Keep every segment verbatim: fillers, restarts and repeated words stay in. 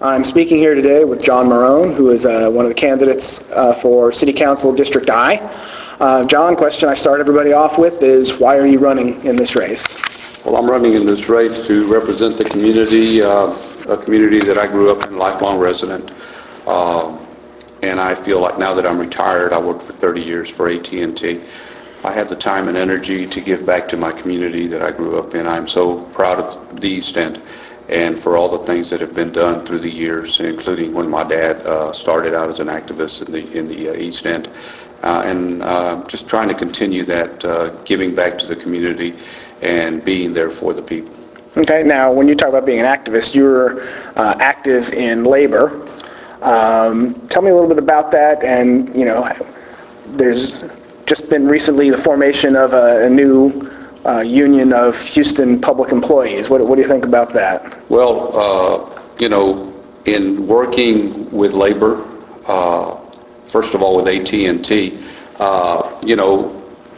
I'm speaking here today with John Marone, who is uh, one of the candidates uh, for City Council District I. Uh, John, question I start everybody off with is, why are you running in this race? Well, I'm running in this race to represent the community, uh, a community that I grew up in, lifelong resident. Um, and I feel like now that I'm retired, I worked for thirty years for A T and T. I have the time and energy to give back to my community that I grew up in. I'm so proud of the East End and for all the things that have been done through the years, including when my dad uh, started out as an activist in the in the uh, East End, uh, and uh, just trying to continue that uh, giving back to the community and being there for the people. Okay, now when you talk about being an activist, you were uh, active in labor. Um, tell me a little bit about that, and you know, there's just been recently the formation of a, a new uh, union of Houston public employees. What, what do you think about that? Well, uh, you know, in working with labor, uh, first of all with A T and T, uh, you know,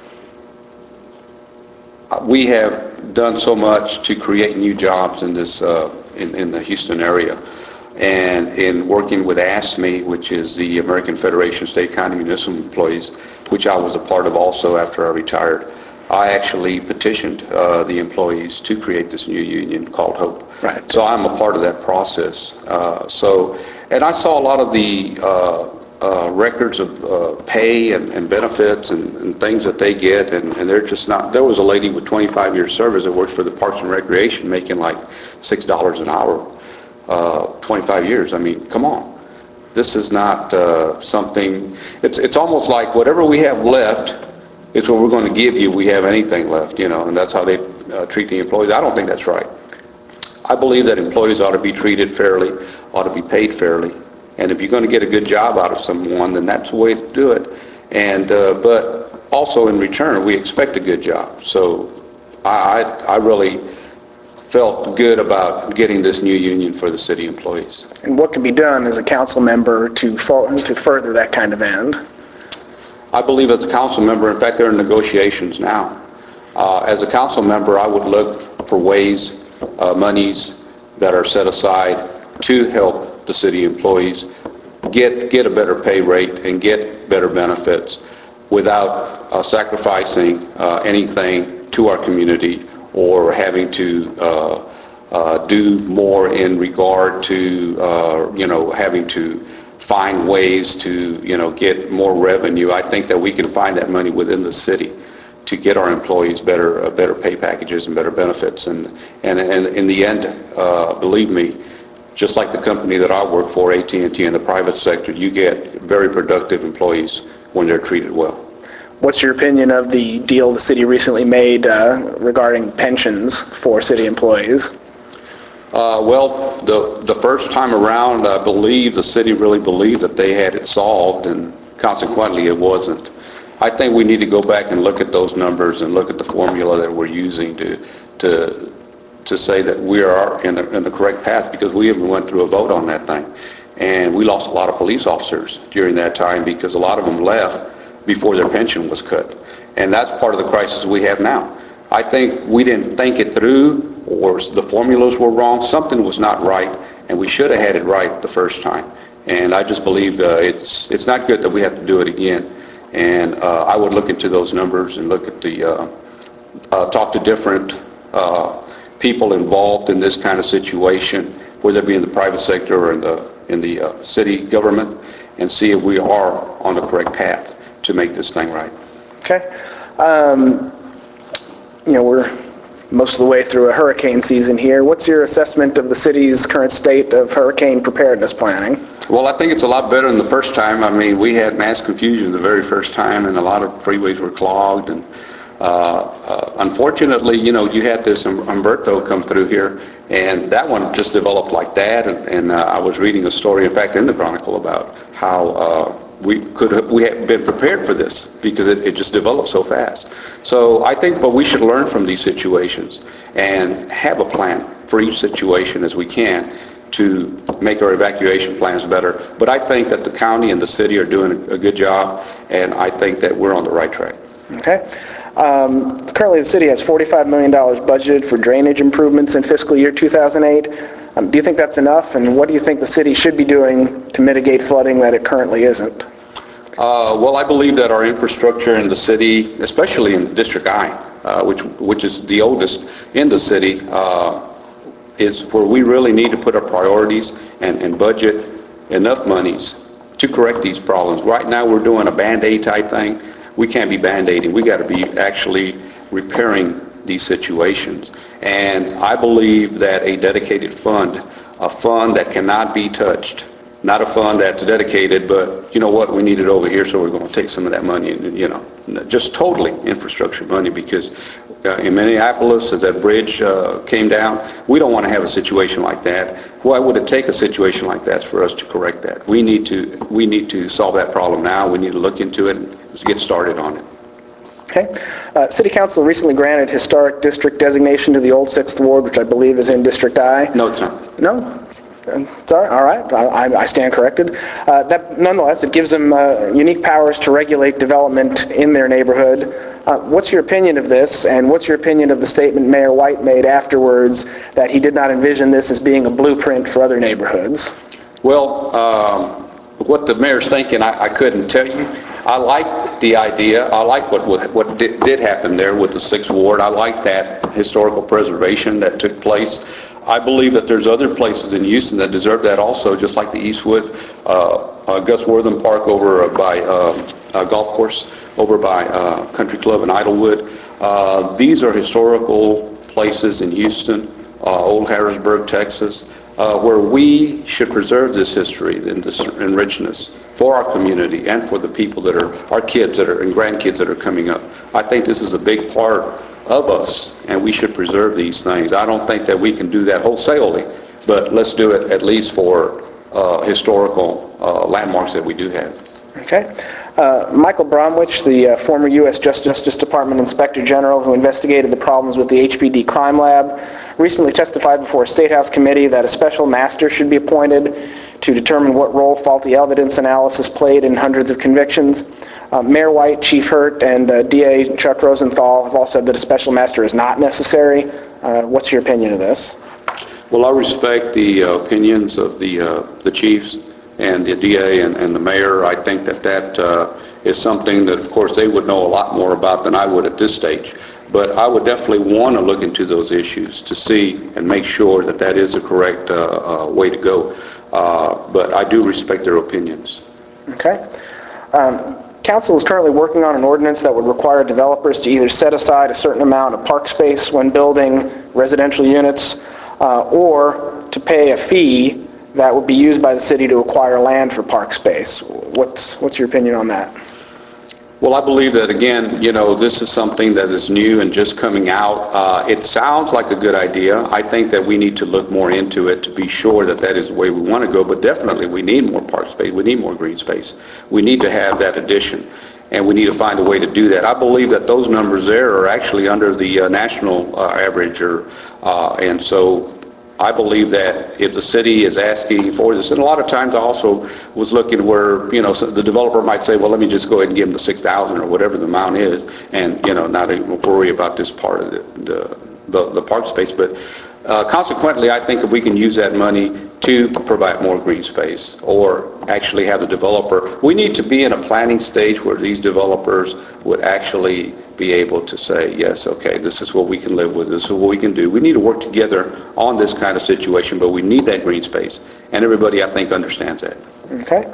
we have done so much to create new jobs in this uh, in, in the Houston area. And in working with A S M E, which is the American Federation of State, County, Municipal Employees, which I was a part of also after I retired, I actually petitioned uh, the employees to create this new union called HOPE. Right. So I'm a part of that process. Uh, so, and I saw a lot of the uh, uh, records of uh, pay and, and benefits and, and things that they get, and, and they're just not. There was a lady with twenty-five years service that works for the Parks and Recreation making like six dollars an hour. Uh, twenty-five years. I mean, come on. This is not uh, something, it's it's almost like whatever we have left is what we're going to give you. We have anything left, you know, and that's how they uh, treat the employees. I don't think that's right. I believe that employees ought to be treated fairly, ought to be paid fairly, and if you're going to get a good job out of someone, then that's the way to do it. And uh, but also in return, we expect a good job. So I, I, I really felt good about getting this new union for the city employees. And what can be done as a council member to fo- to further that kind of end? I believe as a council member, in fact, there are negotiations now. Uh, as a council member, I would look for ways, uh, monies that are set aside to help the city employees get get a better pay rate and get better benefits without uh, sacrificing uh, anything to our community or having to uh, uh, do more in regard to, uh, you know, having to find ways to, you know, get more revenue. I think that we can find that money within the city to get our employees better, uh, better pay packages and better benefits. And and, and in the end, uh, believe me, just like the company that I work for, A T and T, in the private sector, you get very productive employees when they're treated well. What's your opinion of the deal the city recently made uh, regarding pensions for city employees? Uh, well, the the first time around, I believe the city really believed that they had it solved, and consequently it wasn't. I think we need to go back and look at those numbers and look at the formula that we're using to to to say that we are in the, in the correct path, because we even went through a vote on that thing. And we lost a lot of police officers during that time because a lot of them left before their pension was cut. And that's part of the crisis we have now. I think we didn't think it through, or the formulas were wrong. Something was not right, and we should have had it right the first time. And I just believe uh, it's it's not good that we have to do it again. And uh, I would look into those numbers and look at the, uh, uh, talk to different uh, people involved in this kind of situation, whether it be in the private sector or in the, in the uh, city government, and see if we are on the correct path to make this thing right. Okay. Um, you know, we're most of the way through a hurricane season here. What's your assessment of the city's current state of hurricane preparedness planning? Well, I think it's a lot better than the first time. I mean, we had mass confusion the very first time, and a lot of freeways were clogged. And uh, uh, unfortunately, you know, you had this Umberto come through here, and that one just developed like that. And, and uh, I was reading a story, in fact, in the Chronicle about how uh, we could have, we had been prepared for this because it, it just developed so fast. So I think, but we should learn from these situations and have a plan for each situation as we can to make our evacuation plans better. But I think that the county and the city are doing a, a good job, and I think that we're on the right track. Okay. Um, currently, the city has forty-five million dollars budgeted for drainage improvements in fiscal year two thousand eight. Um, do you think that's enough, and what do you think the city should be doing to mitigate flooding that it currently isn't? Uh, well, I believe that our infrastructure in the city, especially in District I, uh, which which is the oldest in the city, uh, is where we really need to put our priorities and, and budget enough monies to correct these problems. Right now, we're doing a Band-Aid type thing. We can't be Band-Aiding. We got to be actually repairing these situations. And I believe that a dedicated fund, a fund that cannot be touched, not a fund that's dedicated, but you know what, we need it over here, so we're going to take some of that money and, you know, just totally infrastructure money, because uh, in Minneapolis, as that bridge uh, came down, we don't want to have a situation like that. Why would it take a situation like that for us to correct that? We need to, we need to solve that problem now. We need to look into it and get started on it. Okay. Uh, City Council recently granted historic district designation to the old sixth Ward, which I believe is in District I. No, it's not. No? Sorry, all right, I, I stand corrected. Uh, that, nonetheless, it gives them uh, unique powers to regulate development in their neighborhood. Uh, what's your opinion of this, and what's your opinion of the statement Mayor White made afterwards that he did not envision this as being a blueprint for other neighborhoods? Well, um, what the mayor's thinking, I, I couldn't tell you. I like the idea. I like what what, what did, did happen there with the sixth Ward. I like that historical preservation that took place. I believe that there's other places in Houston that deserve that also, just like the Eastwood, uh, uh, Gus Wortham Park over by uh, uh, golf course, over by uh, Country Club in Idlewood. Uh, these are historical places in Houston, uh, Old Harrisburg, Texas, uh, where we should preserve this history and this and richness for our community and for the people that are, our kids that are, and grandkids that are coming up. I think this is a big part of us, and we should preserve these things. I don't think that we can do that wholesalely, but let's do it at least for uh, historical uh, landmarks that we do have. Okay. Uh, Michael Bromwich, the uh, former U S Justice Department Inspector General who investigated the problems with the H P D crime lab, recently testified before a State House committee that a special master should be appointed to determine what role faulty evidence analysis played in hundreds of convictions. Uh, Mayor White, Chief Hurt, and uh, D A Chuck Rosenthal have all said that a special master is not necessary. Uh, what's your opinion of this? Well, I respect the uh, opinions of the uh, the chiefs and the D A and, and the mayor. I think that that uh, is something that, of course, they would know a lot more about than I would at this stage. But I would definitely want to look into those issues to see and make sure that that is the correct uh, uh, way to go. Uh, but I do respect their opinions. Okay. Um, Council is currently working on an ordinance that would require developers to either set aside a certain amount of park space when building residential units uh, or to pay a fee that would be used by the city to acquire land for park space. What's, what's your opinion on that? Well, I believe that, again, you know, this is something that is new and just coming out. Uh, it sounds like a good idea. I think that we need to look more into it to be sure that that is the way we want to go, but definitely we need more park space. We need more green space. We need to have that addition, and we need to find a way to do that. I believe that those numbers there are actually under the uh, national uh, average, or, uh, and so I believe that if the city is asking for this, and a lot of times I also was looking where, you know, so the developer might say, well, let me just go ahead and give them the six thousand or whatever the amount is, and, you know, not even worry about this part of the, the, the, the park space. But uh, consequently, I think if we can use that money to provide more green space or actually have the developer, we need to be in a planning stage where these developers would actually be able to say, yes, okay, this is what we can live with, this is what we can do. We need to work together on this kind of situation, but we need that green space, and everybody, I think, understands that. Okay.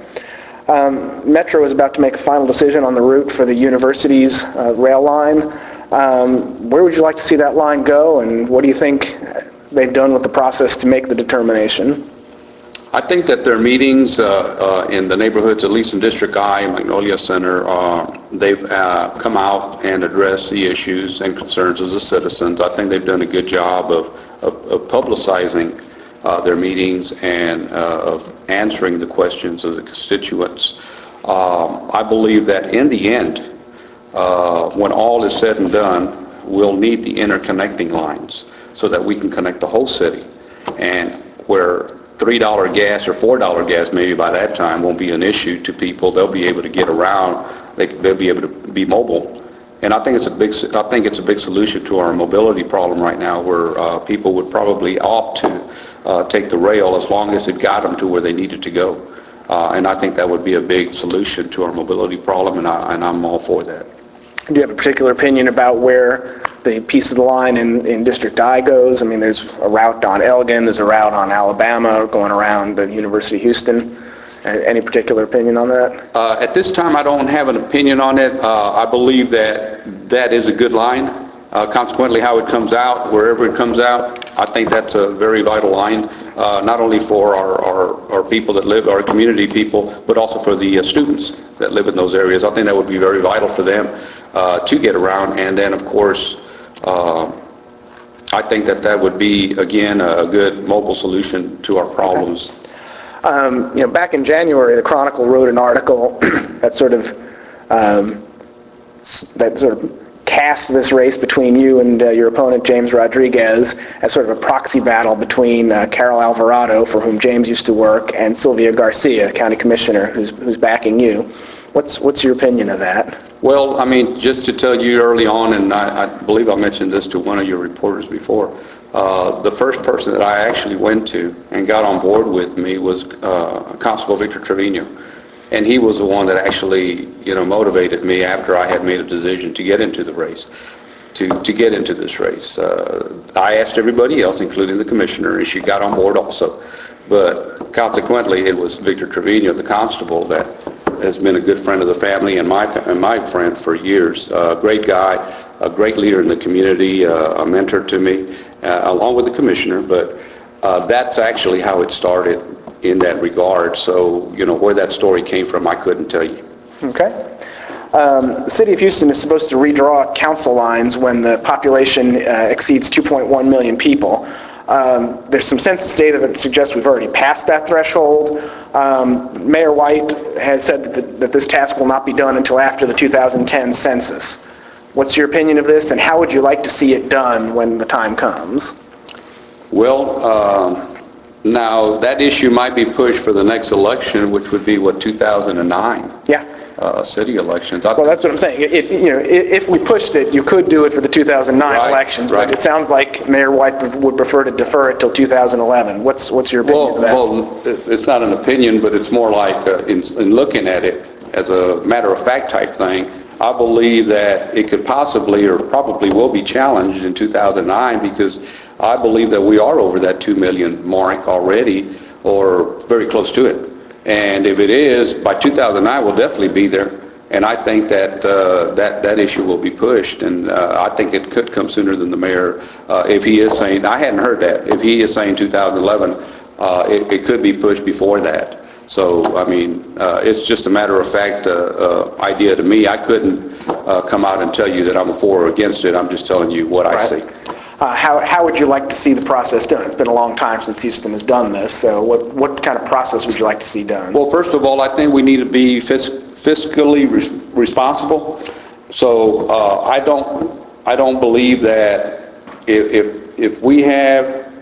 Um, Metro is about to make a final decision on the route for the university's uh, rail line. Um, where would you like to see that line go, and what do you think they've done with the process to make the determination? I think that their meetings uh, uh, in the neighborhoods, at least in District I, Magnolia Center, uh, they've uh, come out and addressed the issues and concerns of the citizens. I think they've done a good job of, of, of publicizing uh, their meetings and uh, of answering the questions of the constituents. Um, I believe that in the end, uh, when all is said and done, we'll need the interconnecting lines so that we can connect the whole city, and where three dollar gas or four dollar gas maybe by that time won't be an issue to people. They'll be able to get around. They, they'll be able to be mobile And I think it's a big, I think it's a big solution to our mobility problem right now, where uh, people would probably opt to uh, take the rail as long as it got them to where they needed to go. Uh, and I think that would be a big solution to our mobility problem, and, I, and I'm all for that. Do you have a particular opinion about where the piece of the line in, in District I goes? I mean, there's a route on Elgin, there's a route on Alabama going around the University of Houston. Uh, Any particular opinion on that? Uh, at this time, I don't have an opinion on it. Uh, I believe that that is a good line. Uh, consequently, how it comes out, wherever it comes out, I think that's a very vital line, uh, not only for our, our, our people that live, our community people, but also for the uh, students that live in those areas. I think that would be very vital for them uh, to get around. And then, of course, uh, I think that that would be, again, a good mobile solution to our problems. Um, you know, back in January, the Chronicle wrote an article that sort of um, s- that sort of cast this race between you and uh, your opponent, James Rodriguez, as sort of a proxy battle between uh, Carol Alvarado, for whom James used to work, and Sylvia Garcia, county commissioner, who's who's backing you. What's what's your opinion of that? Well, I mean, just to tell you early on, and I, I believe I mentioned this to one of your reporters before, uh, the first person that I actually went to and got on board with me was uh, Constable Victor Trevino. And he was the one that actually, you know, motivated me after I had made a decision to get into the race, to, to get into this race. Uh, I asked everybody else, including the commissioner, and she got on board also. But consequently, it was Victor Trevino, the constable, that has been a good friend of the family and my and my friend for years. A uh, great guy, a great leader in the community, uh, a mentor to me, uh, along with the commissioner. But uh, that's actually how it started in that regard. So, you know, where that story came from, I couldn't tell you. Okay. Um, the City of Houston is supposed to redraw council lines when the population uh, exceeds two point one million people. Um, there's some census data that suggests we've already passed that threshold. Um, Mayor White has said that, the, that this task will not be done until after the two thousand ten census. What's your opinion of this, and how would you like to see it done when the time comes? Well, um, now that issue might be pushed for the next election, which would be, what, two thousand nine? Yeah. Uh, city elections. I Well, that's what I'm saying. It, you know, if we pushed it, you could do it for the two thousand nine Right, elections, right. but it sounds like Mayor White would prefer to defer it till two thousand eleven. What's what's your opinion Well, of that? well, it- it's not an opinion, but it's more like, uh, in, in looking at it as a matter-of-fact type thing, I believe that it could possibly or probably will be challenged in two thousand nine, because I believe that we are over that two million mark already, or very close to it. And if it is, by two thousand nine, we'll definitely be there. And I think that uh, that that issue will be pushed, and uh, I think it could come sooner than the mayor. Uh, if he is saying, I hadn't heard that. If he is saying two thousand eleven, uh, it, it could be pushed before that. So, I mean, uh, it's just a matter of fact uh, uh, idea to me. I couldn't uh, come out and tell you that I'm for or against it. I'm just telling you what I Right. see. Uh, how, how would you like to see the process done? It's been a long time since Houston has done this, so what, what kind of process would you like to see done? Well, first of all, I think we need to be fis- fiscally res- responsible. So uh, I don't I don't believe that if if, if we have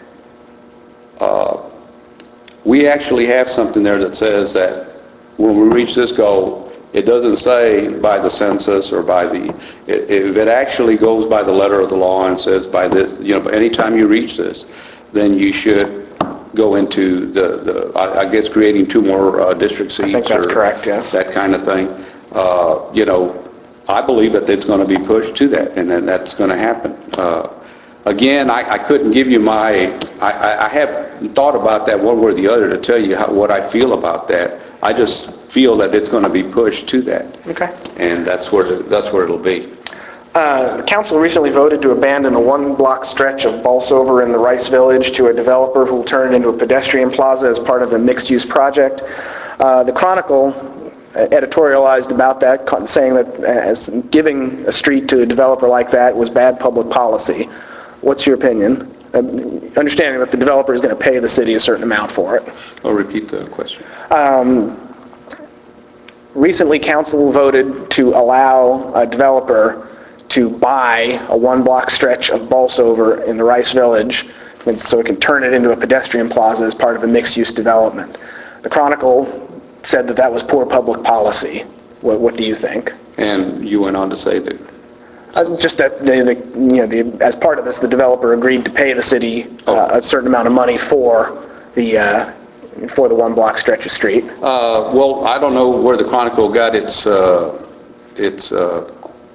uh, we actually have something there that says that when we reach this goal, it doesn't say by the census or by the, if it actually goes by the letter of the law and says by this, you know, anytime you reach this, then you should go into the, the I, I guess, creating two more uh, district seats. I think that's or correct, yes. That kind of thing. Uh, you know, I believe that it's going to be pushed to that, and then that's going to happen. Uh, again, I, I couldn't give you my, I, I, I haven't thought about that one way or the other to tell you how, what I feel about that. I just feel that it's going to be pushed to that. Okay. And that's where, that's where it'll be. Uh, the council recently voted to abandon a one-block stretch of Bolsover in the Rice Village to a developer who will turn it into a pedestrian plaza as part of a mixed-use project. Uh, the Chronicle editorialized about that, saying that as giving a street to a developer like that was bad public policy. What's your opinion? Uh, understanding that the developer is going to pay the city a certain amount for it. I'll repeat the question. Um, recently, council voted to allow a developer to buy a one-block stretch of Bolsover in the Rice Village, and so it can turn it into a pedestrian plaza as part of a mixed-use development. The Chronicle said that that was poor public policy. What, what do you think? And you went on to say that Uh, Just that, the, the, you know, the, as part of this, the developer agreed to pay the city uh, a certain amount of money for the, uh, for the one block stretch of street. Uh, Well, I don't know where the Chronicle got its, uh, its uh,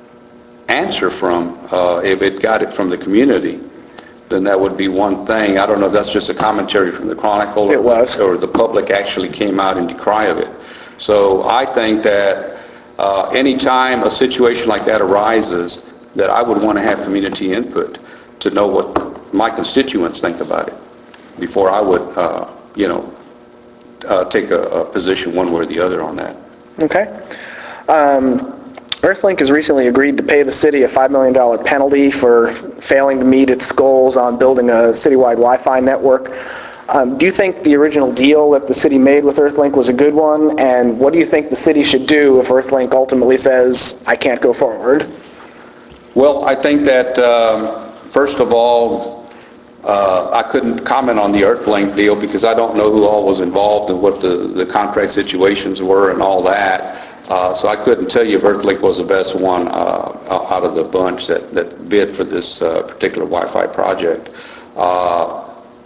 answer from. Uh, If it got it from the community, then that would be one thing. I don't know if that's just a commentary from the Chronicle. It was. Or the public actually came out in decry of it. So I think that uh, anytime a situation like that arises, that I would want to have community input to know what my constituents think about it before I would, uh, you know, uh, take a, a position one way or the other on that. Okay. Um, Earthlink has recently agreed to pay the city a five million dollars penalty for failing to meet its goals on building a citywide Wi-Fi network. Um, do you think the original deal that the city made with Earthlink was a good one? And what do you think the city should do if Earthlink ultimately says, I can't go forward? Well, I think that, um, first of all, uh, I couldn't comment on the Earthlink deal because I don't know who all was involved and what the, the contract situations were and all that. Uh, so I couldn't tell you if Earthlink was the best one uh, out of the bunch that, that bid for this uh, particular Wi-Fi project. Uh,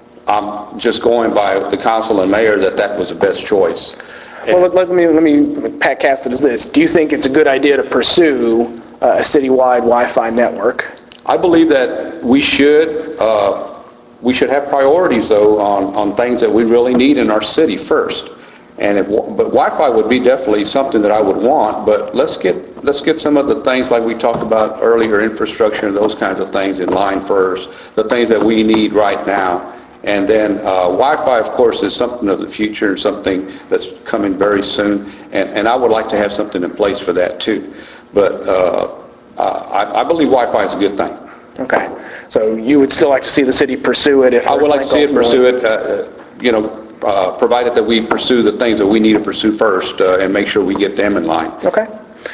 I'm just going by the council and mayor that that was the best choice. Well, let, let me let me Pat, cast it as this. Do you think it's a good idea to pursue uh, a citywide Wi-Fi network? I believe that we should uh, we should have priorities though on, on things that we really need in our city first. And if, but Wi-Fi would be definitely something that I would want. But let's get let's get some of the things like we talked about earlier, infrastructure and those kinds of things in line first. The things that we need right now. And then uh, Wi-Fi, of course, is something of the future, something that's coming very soon, and, and I would like to have something in place for that too. But uh, I, I believe Wi-Fi is a good thing. Okay. So you would still like to see the city pursue it if... I would like to see it pursue ultimately- it, uh, you know, uh, provided that we pursue the things that we need to pursue first uh, and make sure we get them in line. Okay.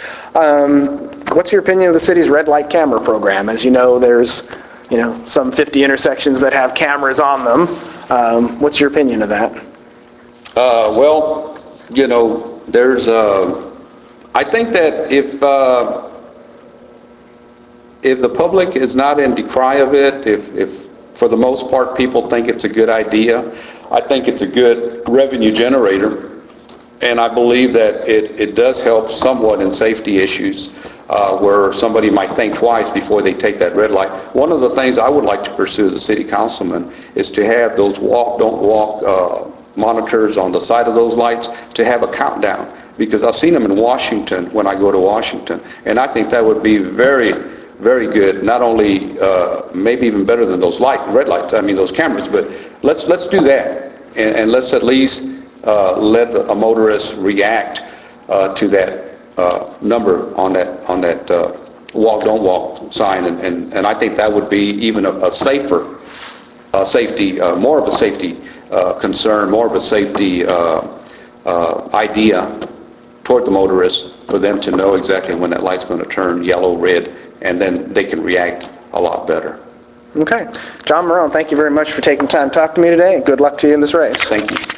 Um, what's your opinion of the city's red light camera program? As you know, there's... you know, some fifty intersections that have cameras on them. Um, what's your opinion of that? Uh, well, you know, there's, uh, I think that if, uh, if the public is not in decry of it, if, if for the most part people think it's a good idea, I think it's a good revenue generator. And I believe that it, it does help somewhat in safety issues. Uh, where somebody might think twice before they take that red light. One of the things I would like to pursue as a city councilman is to have those walk, don't walk uh, monitors on the side of those lights to have a countdown. Because I've seen them in Washington when I go to Washington. And I think that would be very, very good. Not only, uh, maybe even better than those light, red lights, I mean those cameras, but let's, let's do that. And, and let's at least uh, let a motorist react uh, to that Uh, number on that on that uh, walk don't walk sign, and, and, and I think that would be even a, a safer uh, safety, uh, more of a safety uh, concern, more of a safety uh, uh, idea toward the motorists for them to know exactly when that light's going to turn yellow, red, and then they can react a lot better. Okay. John Marone, thank you very much for taking time to talk to me today, and good luck to you in this race. Thank you.